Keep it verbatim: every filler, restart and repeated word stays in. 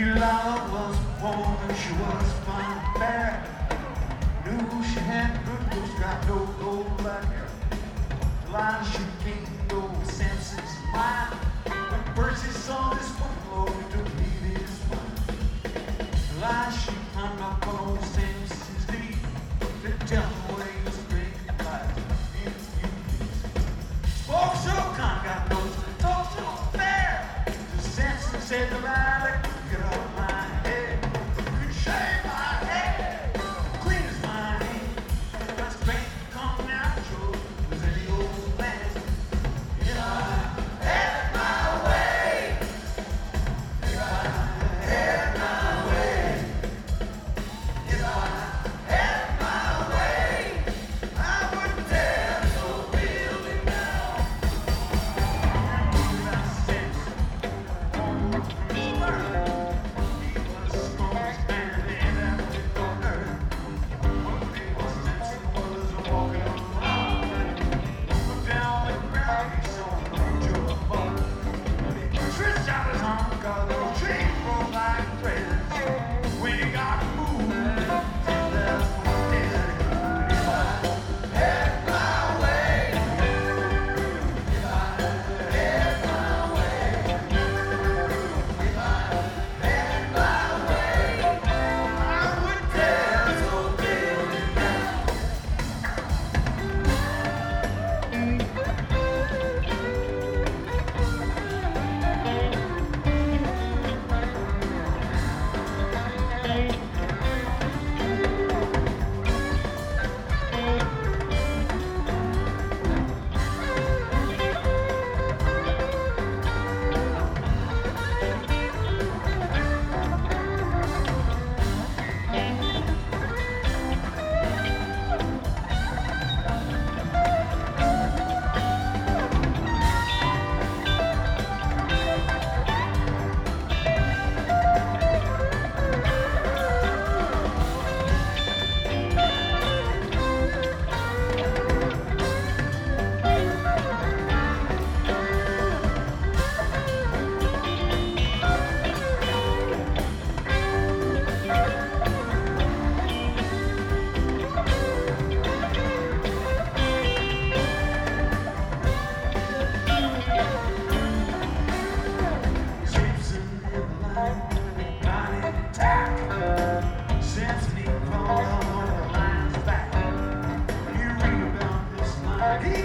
Delilah was born and she was fine and fair. Knew she had good looks, got no gold black hair. Delilah, she gained over Samson's mind. When Percy saw this buffalo, he took heed in his mind. Delilah, she climbed up on old Samson's knee to tell him where he was drinking life in his youth. Spoke so kind, got no talk so fair. To Samson said, Delilah, get off my head. You can shave my head, clean as my hand. My strength come natural as any old man. If I had my way, if I had my way, if I had my way, I would tear so building down. I said, on his word. He